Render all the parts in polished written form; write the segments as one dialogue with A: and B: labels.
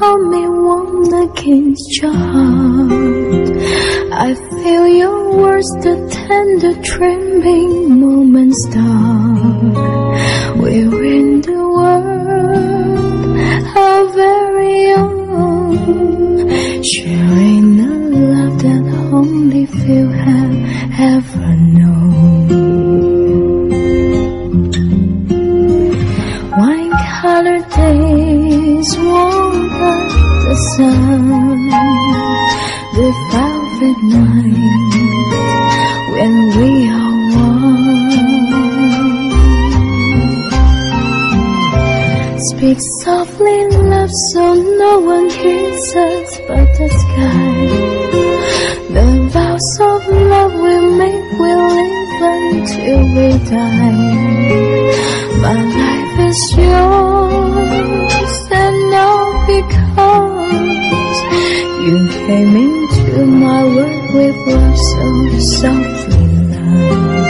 A: hold me warm against your heart. I feel your words, the tender trembling moments start. We're in the world, our very own, sharing a love that only few have ever known. Wine-colored days warmed by the sun, the velvet night when we are one. Speak softly, love, so no one hears us but the sky. The vows of love we make, we live until we die. My life is yours, and all because you came into my world with love so softly, love.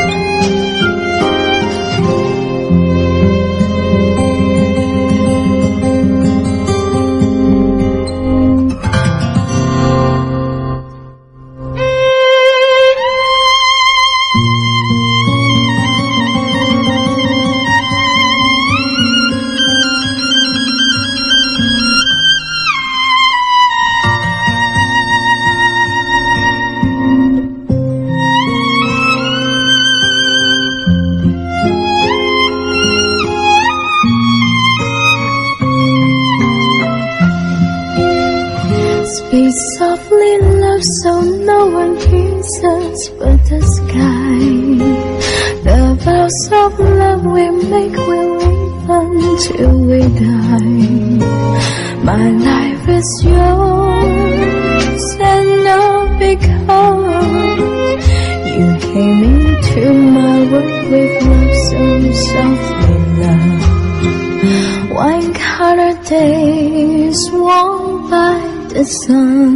A: Speak softly, love, so no one hears us but the sky. The vows of love we make, we live until we die. My life is yours, and all because you came into my world with love so softly, love. Wine-colored days warmed by the sun,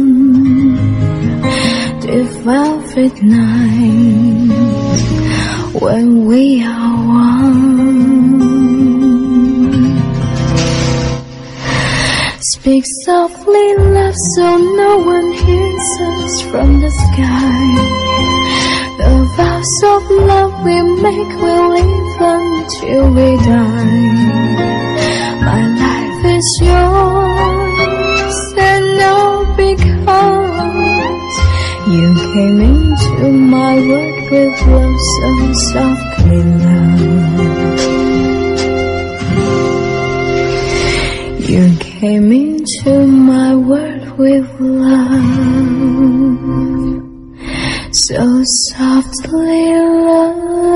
A: the velvet night when we are one. Speak softly, love, so no one hears us from the sky. The vows of love we make, we live until we die. My life is yours, and all because you came into my world with love so softly, love. You came into my world with love so softly, love.